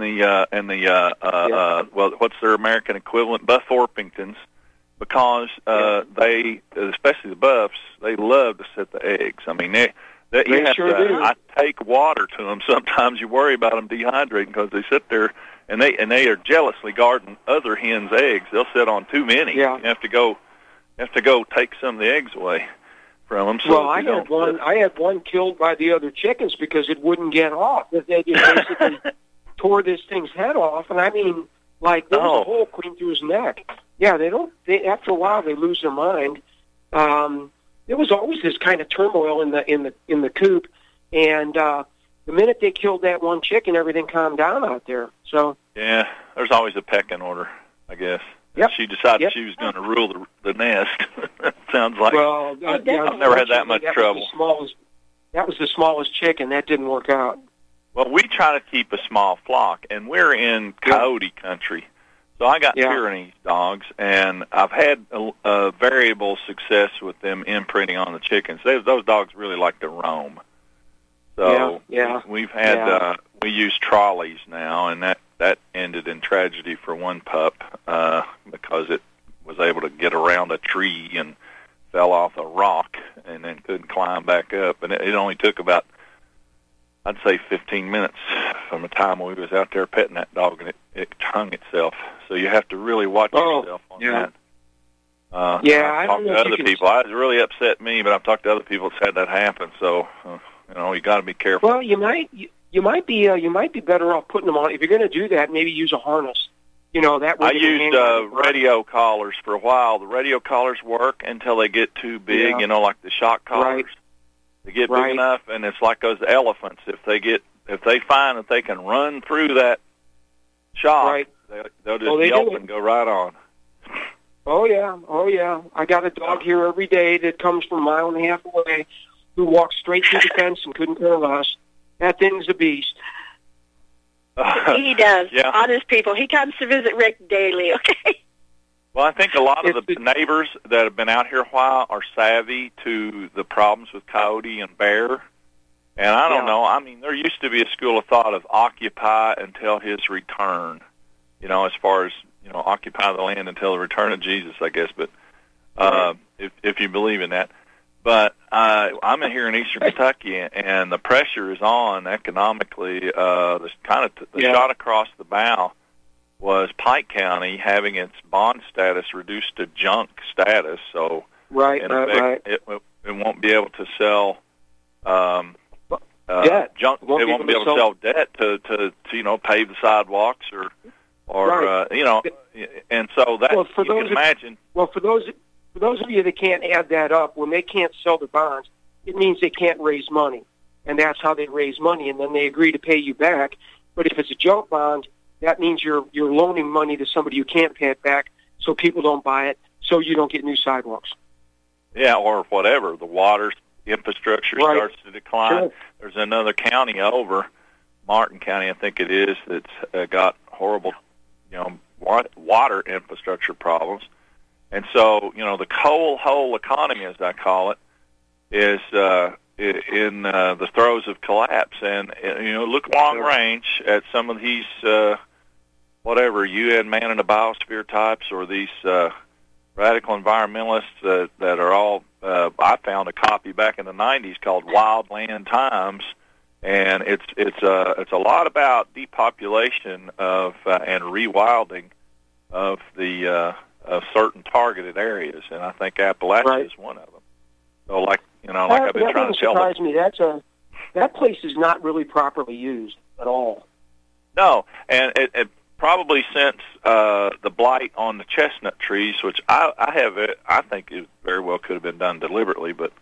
[SPEAKER 13] the what's their American equivalent, Buff Orpingtons, because they, especially the buffs, they love to set the eggs. I mean, they sure do. I take water to them. Sometimes you worry about them dehydrating because they sit there and they are jealously guarding other hens' eggs. They'll sit on too many. Yeah. You have to go take some of the eggs away from them. So
[SPEAKER 1] I had one killed by the other chickens because it wouldn't get off. They just basically tore this thing's head off, and I mean, like there was a hole clean through his neck. Yeah, after a while they lose their mind. There was always this kind of turmoil in the coop, and the minute they killed that one chicken, everything calmed down out there. So
[SPEAKER 13] yeah, there's always a pecking order, I guess. Yep. She decided she was going to rule the nest. Sounds like.
[SPEAKER 1] Well,
[SPEAKER 13] I've never had that much trouble.
[SPEAKER 1] That was the smallest chicken. That didn't work out.
[SPEAKER 13] Well, we try to keep a small flock, and we're in coyote country. So I got Pyrenees dogs, and I've had a variable success with them imprinting on the chickens. Those dogs really like to roam. So we've had we use trolleys now, and that ended in tragedy for one pup because it was able to get around a tree and fell off a rock and then couldn't climb back up. And it only took about, I'd say, 15 minutes from the time we was out there petting that dog, and it hung itself. So you have to really watch yourself on that. I've talked to other people. It really upset me, but I've talked to other people that's had that happen. So you got to be careful.
[SPEAKER 1] Well, you might be better off putting them on. If you're going to do that, maybe use a harness. That way.
[SPEAKER 13] I used radio collars for a while. The radio collars work until they get too big. Like the shock collars. Right. They get big enough, and it's like those elephants. If they find that they can run through that shock, they'll just yelp and go right on.
[SPEAKER 1] Oh yeah. I got a dog here every day that comes from a mile and a half away, who walks straight through the fence and couldn't care less. That thing's a beast.
[SPEAKER 2] He does. Yeah. Honest people. He comes to visit Rick daily. Okay.
[SPEAKER 13] Well, I think a lot of the neighbors that have been out here a while are savvy to the problems with coyote and bear. And I don't know. I mean, there used to be a school of thought of occupy until his return, as far as, occupy the land until the return of Jesus, I guess. But if you believe in that. But I'm here in eastern Kentucky, and the pressure is on economically. The shot across the bow was Pike County having its bond status reduced to junk status. So in effect, it won't be able to sell
[SPEAKER 1] debt.
[SPEAKER 13] Junk. It won't be able to sell debt to pave the sidewalks or and so that you can imagine.
[SPEAKER 1] Well, for those of you that can't add that up, when they can't sell the bonds, it means they can't raise money, and that's how they raise money, and then they agree to pay you back. But if it's a junk bond, that means you're loaning money to somebody who can't pay it back, so people don't buy it, so you don't get new sidewalks.
[SPEAKER 13] Yeah, or whatever. The water infrastructure starts to decline. Sure. There's another county over, Martin County, I think it is, that's got horrible, water infrastructure problems. And so, the coal hole economy, as I call it, is in the throes of collapse. And, look long range at some of these, UN man in the biosphere types, or these radical environmentalists that are all, I found a copy back in the 90s called Wildland Times. And it's a lot about depopulation of and rewilding of the of certain targeted areas, and I think Appalachia is one of them. So, like I've been trying to tell them.
[SPEAKER 1] That doesn't surprise me. That place is not really properly used at all.
[SPEAKER 13] No, and it probably since the blight on the chestnut trees, which I think it very well could have been done deliberately, but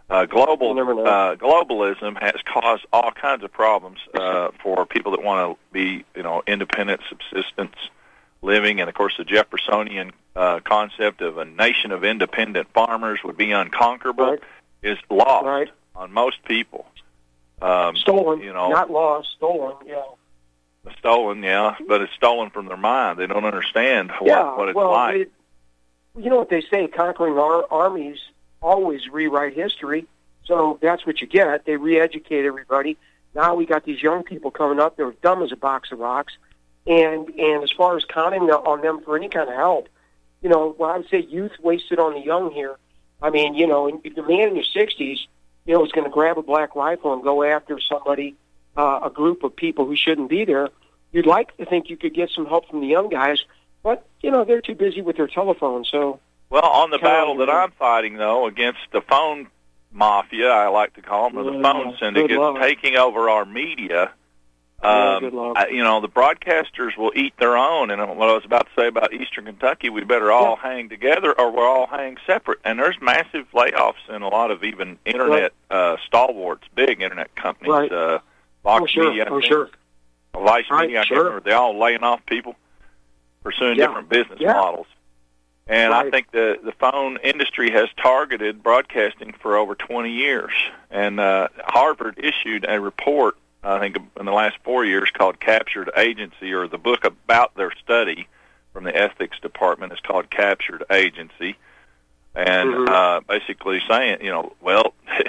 [SPEAKER 13] globalism has caused all kinds of problems for people that want to be, independent subsistence living, and of course the Jeffersonian concept of a nation of independent farmers would be unconquerable is lost on most people.
[SPEAKER 1] Stolen, not lost, stolen,
[SPEAKER 13] Stolen, but it's stolen from their mind. They don't understand what it's like.
[SPEAKER 1] You know what they say, conquering armies always rewrite history, so that's what you get. They re-educate everybody. Now we got these young people coming up, they're dumb as a box of rocks, and as far as counting on them for any kind of help, I would say youth wasted on the young here. I mean, if the man in your 60s, is going to grab a black rifle and go after somebody, a group of people who shouldn't be there, you'd like to think you could get some help from the young guys, but, they're too busy with their telephones, so...
[SPEAKER 13] Well, on the battle that I'm fighting, though, against the phone mafia, I like to call them, or the phone syndicates taking over our media, the broadcasters will eat their own. And what I was about to say about Eastern Kentucky, we better all hang together or we'll all hang separate. And there's massive layoffs in a lot of even Internet stalwarts, big Internet companies, Vox Media, Vice Media, I can't remember. They're all laying off people, pursuing different business models. And I think the phone industry has targeted broadcasting for over 20 years. And Harvard issued a report, I think, in the last 4 years called Captured Agency, or the book about their study from the ethics department is called Captured Agency. And basically saying, when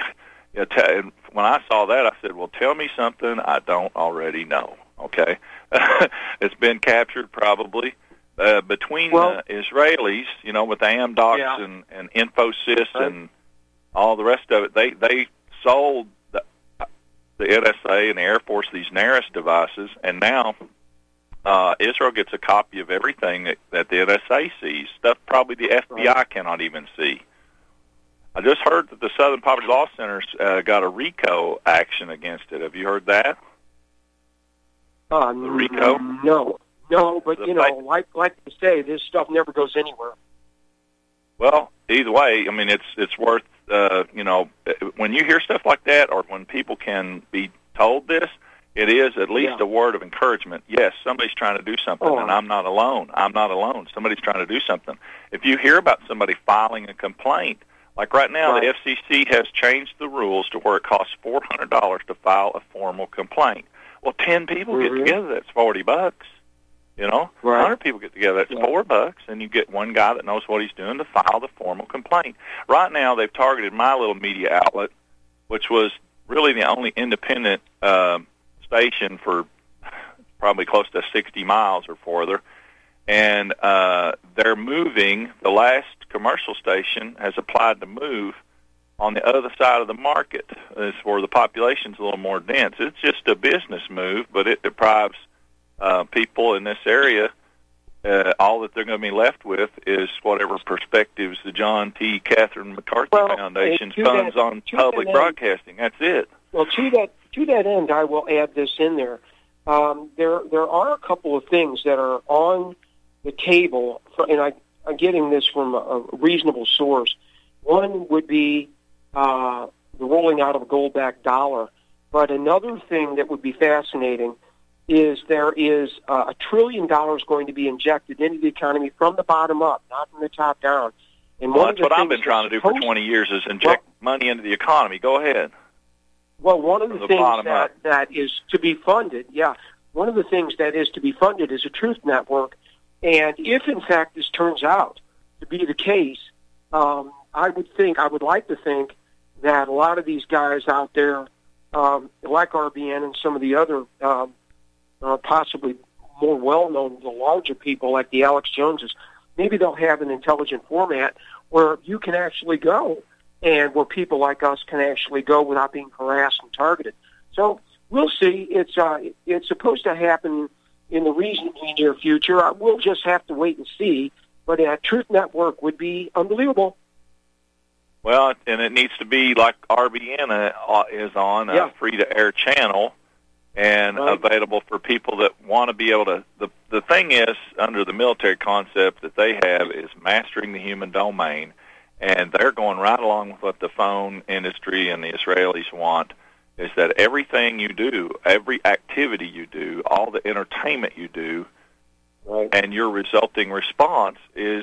[SPEAKER 13] I saw that, I said, well, tell me something I don't already know, okay? It's been captured probably. between the Israelis, with Amdocs and Infosys and all the rest of it, they sold the NSA and the Air Force these NARIS devices, and now Israel gets a copy of everything that the NSA sees, stuff probably the FBI cannot even see. I just heard that the Southern Poverty Law Center's got a RICO action against it. Have you heard that? The RICO?
[SPEAKER 1] No, but like you say, this stuff never goes anywhere.
[SPEAKER 13] Well, either way, I mean, it's worth when you hear stuff like that, or when people can be told this, it is at least a word of encouragement. Yes, somebody's trying to do something, and I'm not alone. I'm not alone. Somebody's trying to do something. If you hear about somebody filing a complaint, like right now, the FCC has changed the rules to where it costs $400 to file a formal complaint. Well, 10 people get together, that's $40. 100 people get together, that's $4, and you get one guy that knows what he's doing to file the formal complaint. Right now, they've targeted my little media outlet, which was really the only independent station for probably close to 60 miles or further, and they're moving. The last commercial station has applied to move on the other side of the market. It's where the population's a little more dense. It's just a business move, but it deprives people in this area. All that they're going to be left with is whatever perspectives the John T. Catherine McCarthy Foundation funds on public broadcasting. That's it.
[SPEAKER 1] Well, to that end, I will add this in there. There are a couple of things that are on the table, and I'm getting this from a reasonable source. One would be the rolling out of a gold-backed dollar. But another thing that would be fascinating is there is $1 trillion going to be injected into the economy from the bottom up, not from the top down. And
[SPEAKER 13] that's what I've been trying to do for 20 years, is inject money into the economy. Go ahead.
[SPEAKER 1] Well, one of the things that is to be funded, one of the things that is to be funded is a truth network. And if, in fact, this turns out to be the case, I would like to think that a lot of these guys out there, like RBN and some of the other possibly more well-known, the larger people like the Alex Joneses, maybe they'll have an intelligent format where you can actually go and where people like us can actually go without being harassed and targeted. So we'll see. It's supposed to happen in the reasonably near future. We'll just have to wait and see. But a Truth Network would be unbelievable.
[SPEAKER 13] Well, and it needs to be like RBN is on, a free-to-air channel, and available for people that want to be able to. The thing is, under the military concept that they have, is mastering the human domain, and they're going right along with what the phone industry and the Israelis want, is that everything you do, every activity you do, all the entertainment you do, and your resulting response is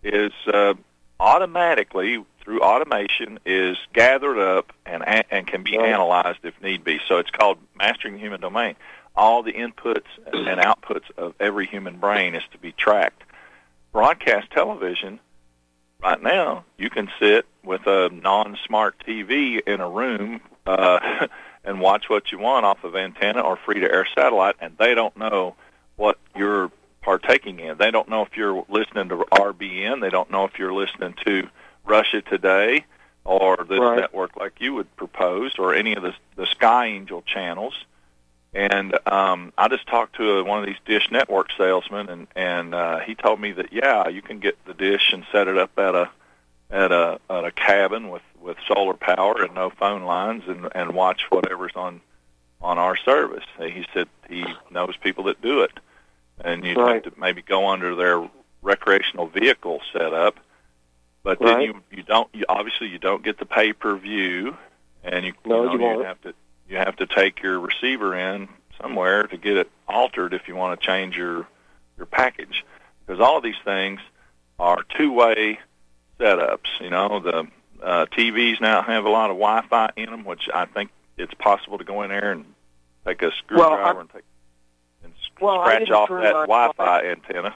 [SPEAKER 13] automatically, through automation, is gathered up and can be analyzed if need be. So it's called mastering the human domain. All the inputs and outputs of every human brain is to be tracked. Broadcast television, right now, you can sit with a non-smart TV in a room and watch what you want off of antenna or free-to-air satellite, and they don't know what you're partaking in. They don't know if you're listening to RBN. They don't know if you're listening to Russia Today or this network like you would propose, or any of the Sky Angel channels. And I just talked to one of these Dish Network salesmen, and he told me that you can get the dish and set it up at a cabin with solar power and no phone lines, and watch whatever's on our service. He said he knows people that do it, and you'd have to maybe go under their recreational vehicle setup. But then you don't get the pay-per-view, and you have to take your receiver in somewhere to get it altered if you want to change your package, because all of these things are two-way setups. The TVs now have a lot of Wi-Fi in them, which I think it's possible to go in there and take a screwdriver and scratch off that Wi-Fi antenna.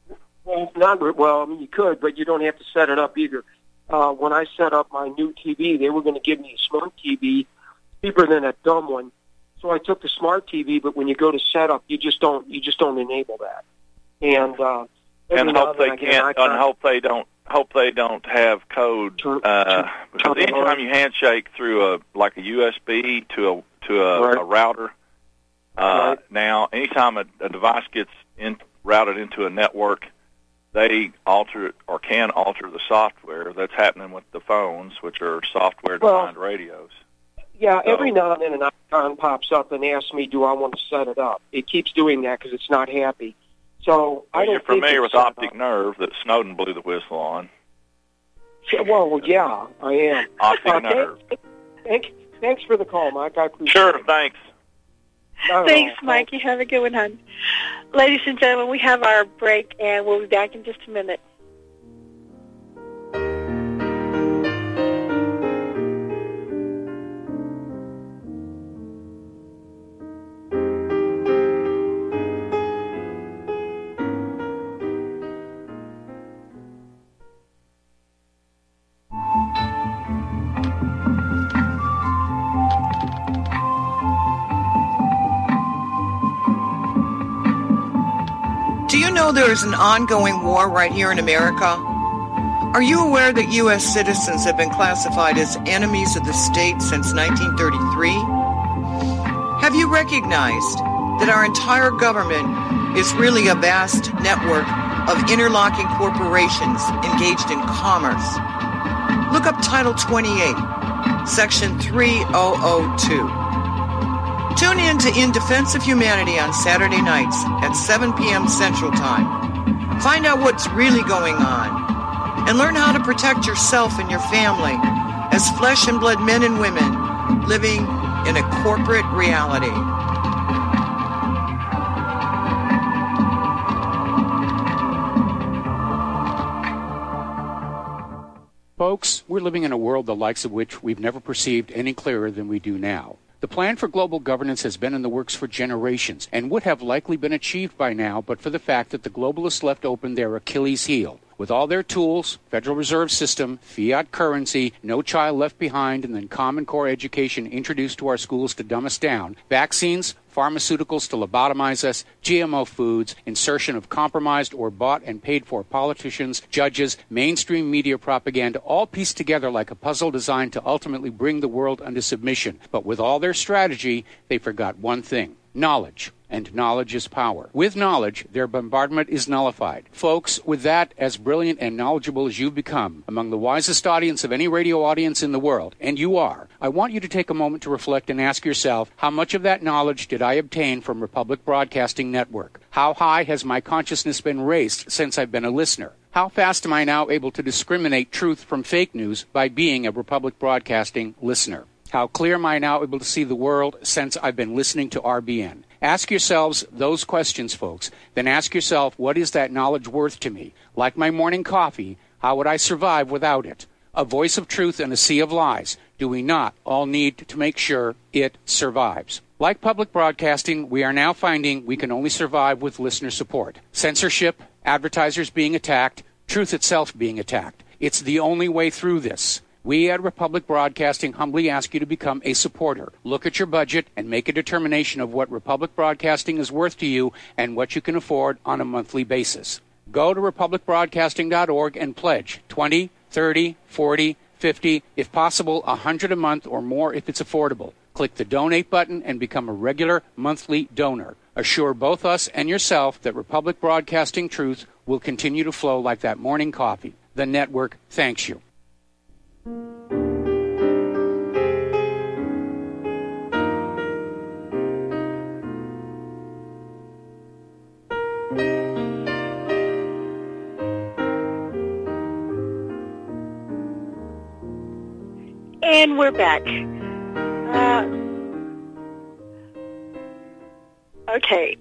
[SPEAKER 1] Well, you could, but you don't have to set it up either. When I set up my new TV, they were going to give me a smart TV, cheaper than a dumb one. So I took the smart TV, but when you go to setup, you just don't enable that. And
[SPEAKER 13] And hope they can't. And hope they don't. Hope they don't have code. Because anytime you handshake through a USB to a router, now anytime a device gets routed into a network, they alter it or can alter the software. That's happening with the phones, which are software-defined radios.
[SPEAKER 1] Yeah, every now and then an icon pops up and asks me, do I want to set it up? It keeps doing that because it's not happy. So I don't
[SPEAKER 13] You're familiar with Optic Nerve that Snowden blew the whistle on?
[SPEAKER 1] Well, yeah, I am.
[SPEAKER 13] Optic Nerve.
[SPEAKER 1] Thanks for the call, Mike. I appreciate it.
[SPEAKER 13] Sure, thanks.
[SPEAKER 2] Thanks, Mike. You have a good one, hon. Ladies and gentlemen, we have our break, and we'll be back in just a minute.
[SPEAKER 14] Do you know there is an ongoing war right here in America? Are you aware that U.S. citizens have been classified as enemies of the state since 1933? Have you recognized that our entire government is really a vast network of interlocking corporations engaged in commerce? Look up Title 28, Section 3002. Tune in to In Defense of Humanity on Saturday nights at 7 p.m. Central Time. Find out what's really going on and learn how to protect yourself and your family as flesh and blood men and women living in a corporate reality.
[SPEAKER 3] Folks, we're living in a world the likes of which we've never perceived any clearer than we do now. The plan for global governance has been in the works for generations and would have likely been achieved by now but for the fact that the globalists left open their Achilles heel. With all their tools, Federal Reserve System, fiat currency, no child left behind, and then Common Core education introduced to our schools to dumb us down, vaccines, pharmaceuticals to lobotomize us, GMO foods, insertion of compromised or bought and paid for politicians, judges, mainstream media propaganda, all pieced together like a puzzle designed to ultimately bring the world under submission. But with all their strategy, they forgot one thing: knowledge. And knowledge is power. With knowledge, their bombardment is nullified. Folks, with that, as brilliant and knowledgeable as you've become, among the wisest audience of any radio audience in the world, and you are, I want you to take a moment to reflect and ask yourself, how much of that knowledge did I obtain from Republic Broadcasting Network? How high has my consciousness been raised since I've been a listener? How fast am I now able to discriminate truth from fake news by being a Republic Broadcasting listener? How clear am I now able to see the world since I've been listening to RBN? Ask yourselves those questions, folks. Then ask yourself, what is that knowledge worth to me? Like my morning coffee, how would I survive without it? A voice of truth in a sea of lies. Do we not all need to make sure it survives? Like public broadcasting, we are now finding we can only survive with listener support. Censorship, advertisers being attacked, truth itself being attacked. It's the only way through this. We at Republic Broadcasting humbly ask you to become a supporter. Look at your budget and make a determination of what Republic Broadcasting is worth to you and what you can afford on a monthly basis. Go to republicbroadcasting.org and pledge $20, $30, $40, $50, if possible, $100 a month or more if it's affordable. Click the donate button and become a regular monthly donor. Assure both us and yourself that Republic Broadcasting truth will continue to flow like that morning coffee. The network thanks you.
[SPEAKER 2] And we're back. Okay.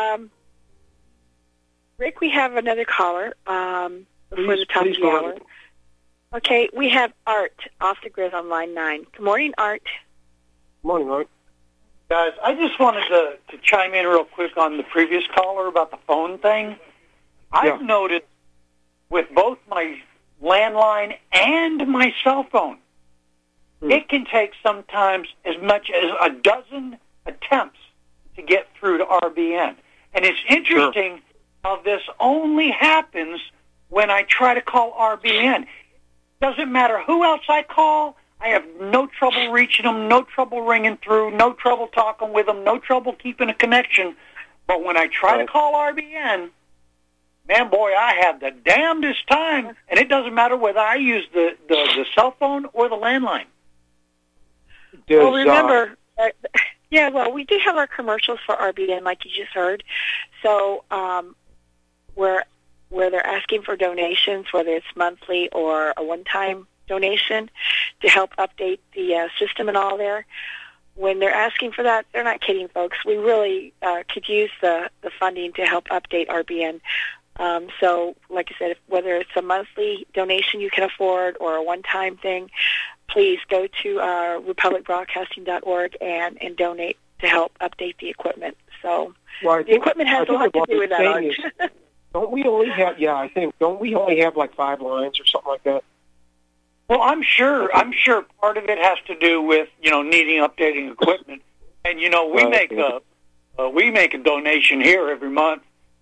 [SPEAKER 2] Rick, we have another caller before the top of the hour. Okay, we have Art off the grid on line 9. Good morning, Art.
[SPEAKER 1] Good morning, Art.
[SPEAKER 15] Guys, I just wanted to chime in real quick on the previous caller about the phone thing. I've noticed with both my landline and my cell phone, it can take sometimes as much as a dozen attempts to get through to RBN. And it's interesting of this only happens when I try to call RBN. Doesn't matter who else I call. I have no trouble reaching them, no trouble ringing through, no trouble talking with them, no trouble keeping a connection. But when I try to call RBN, man, boy, I have the damnedest time. And it doesn't matter whether I use the cell phone or the landline.
[SPEAKER 2] Well, remember, we do have our commercials for RBN, like you just heard. So where they're asking for donations, whether it's monthly or a one-time donation to help update the system and all there. When they're asking for that, they're not kidding, folks. We really could use the funding to help update RBN. So, like I said, whether it's a monthly donation you can afford or a one-time thing, please go to republicbroadcasting.org and donate to help update the equipment. So the equipment has a lot to do with that, Arch.
[SPEAKER 1] Don't we only have like 5 lines or something like that?
[SPEAKER 15] Well, I'm sure part of it has to do with, needing updating equipment. And, we make a donation here every month.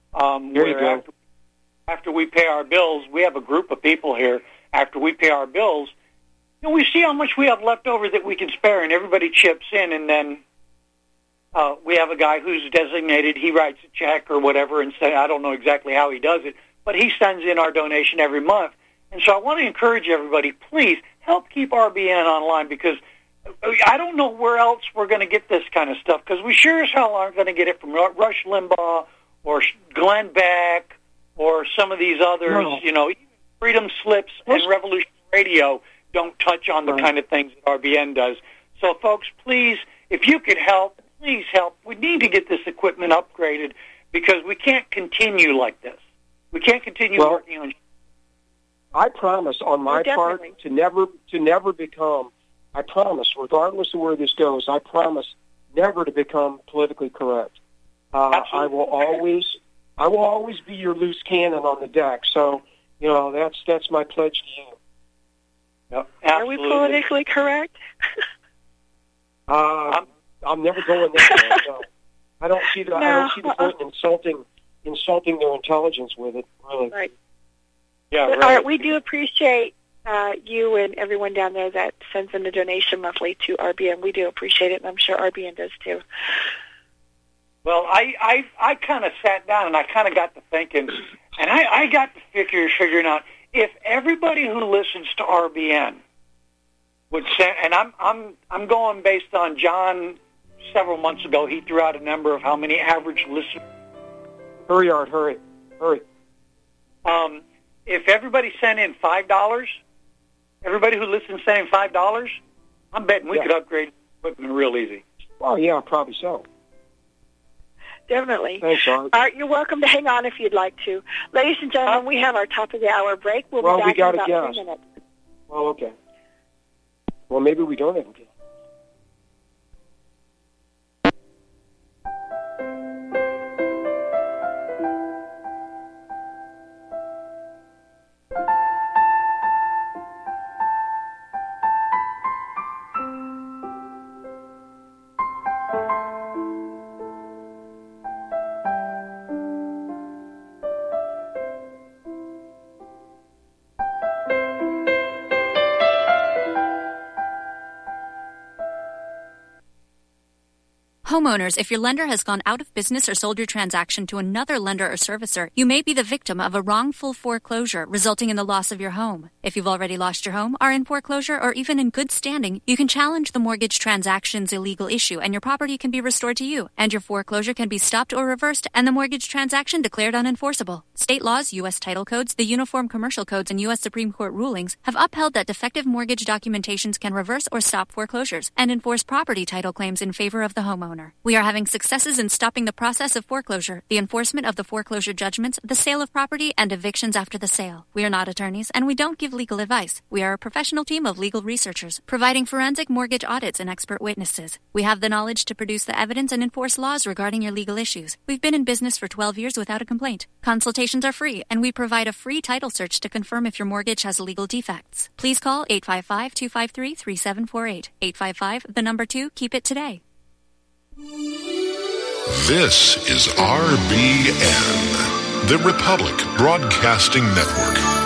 [SPEAKER 15] After we pay our bills, we have a group of people here. After we pay our bills, we see how much we have left over that we can spare, and everybody chips in, and then we have a guy who's designated. He writes a check or whatever, and I don't know exactly how he does it, but he sends in our donation every month. And so I want to encourage everybody, please help keep RBN online, because I don't know where else we're going to get this kind of stuff, because we sure as hell aren't going to get it from Rush Limbaugh or Glenn Beck or some of these others. Even Freedom Slips and Revolution Radio don't touch on the kind of things that RBN does. So, folks, please, if you could help, please help. We need to get this equipment upgraded, because we can't continue like this. We can't continue working on.
[SPEAKER 1] I promise on my part to never become. I promise, regardless of where this goes, I promise never to become politically correct. I will always be your loose cannon on the deck. So, that's my pledge to you.
[SPEAKER 15] Yep,
[SPEAKER 2] are we politically correct?
[SPEAKER 1] I'm never going that way. No. I don't see the I don't see the point in insulting their intelligence with it. Really.
[SPEAKER 2] Right.
[SPEAKER 15] Yeah,
[SPEAKER 2] right.
[SPEAKER 15] All right,
[SPEAKER 2] we do appreciate you and everyone down there that sends in a donation monthly to RBN. We do appreciate it, and I'm sure RBN does too.
[SPEAKER 15] Well, I kind of sat down and I kind of got to thinking, and I got to figuring out if everybody who listens to RBN would send, and I'm going based on John several months ago. He threw out a number of how many average listeners.
[SPEAKER 1] Hurry, Art, hurry.
[SPEAKER 15] If everybody sent in $5, everybody who listens sent in $5, I'm betting we could upgrade equipment real easy.
[SPEAKER 1] Well, yeah, probably so.
[SPEAKER 2] Definitely.
[SPEAKER 1] Thanks, Art.
[SPEAKER 2] Art, you're welcome to hang on if you'd like to. Ladies and gentlemen, we have our top of the hour break. We'll be back in about 3 minutes.
[SPEAKER 1] Well, okay. Well, maybe we don't have a guest.
[SPEAKER 16] Homeowners, if your lender has gone out of business or sold your transaction to another lender or servicer, you may be the victim of a wrongful foreclosure, resulting in the loss of your home. If you've already lost your home, are in foreclosure, or even in good standing, you can challenge the mortgage transaction's illegal issue, and your property can be restored to you, and your foreclosure can be stopped or reversed, and the mortgage transaction declared unenforceable. State laws, U.S. title codes, the Uniform Commercial Codes, and U.S. Supreme Court rulings have upheld that defective mortgage documentations can reverse or stop foreclosures and enforce property title claims in favor of the homeowner. We are having successes in stopping the process of foreclosure, the enforcement of the foreclosure judgments, the sale of property, and evictions after the sale. We are not attorneys, and we don't give legal advice. We are a professional team of legal researchers, providing forensic mortgage audits and expert witnesses. We have the knowledge to produce the evidence and enforce laws regarding your legal issues. We've been in business for 12 years without a complaint. Consultations are free, and we provide a free title search to confirm if your mortgage has legal defects. Please call 855-253-3748. 855, 2, keep it today.
[SPEAKER 17] This is RBN, the Republic Broadcasting Network.